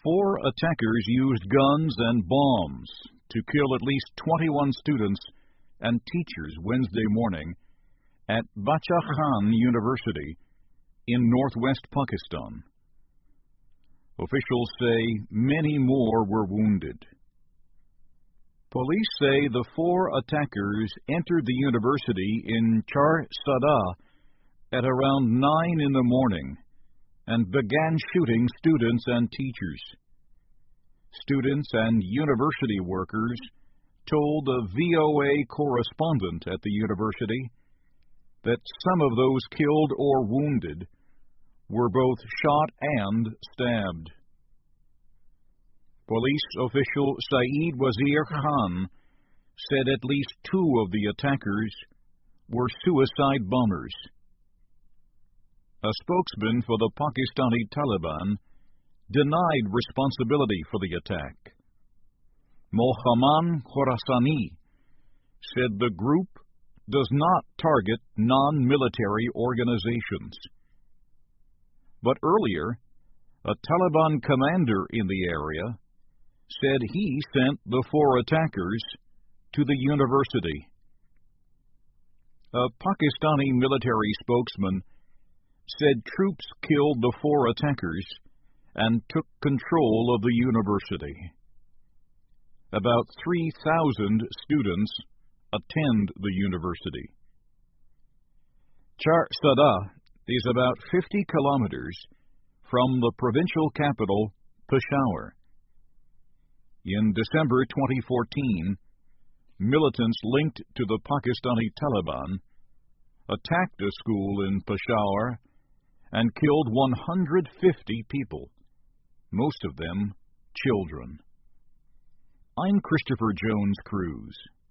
4 attackers used guns and bombs to kill at least 21 students and teachers Wednesday morning at Bacha Khan University in northwest Pakistan. Officials say many more were wounded. Police say the 4 attackers entered the university in Char Sada at around 9 in the morning and began shooting students and teachers. Students and university workers told a VOA correspondent at the university that some of those killed or wounded were both shot and stabbed. Police official Saeed Wazir Khan said at least 2 of the attackers were suicide bombers. A spokesman for the Pakistani Taliban denied responsibility for the attack. Mohammed Khorasani said the group does not target non-military organizations. But earlier, a Taliban commander in the area said he sent the 4 attackers to the university. A Pakistani military spokesman said troops killed the 4 attackers and took control of the university. About 3,000 students attend the university. Char Sada is about 50 kilometers from the provincial capital, Peshawar. In December 2014, militants linked to the Pakistani Taliban attacked a school in Peshawar and killed 150 people, most of them children. I'm Christopher Jones Cruz.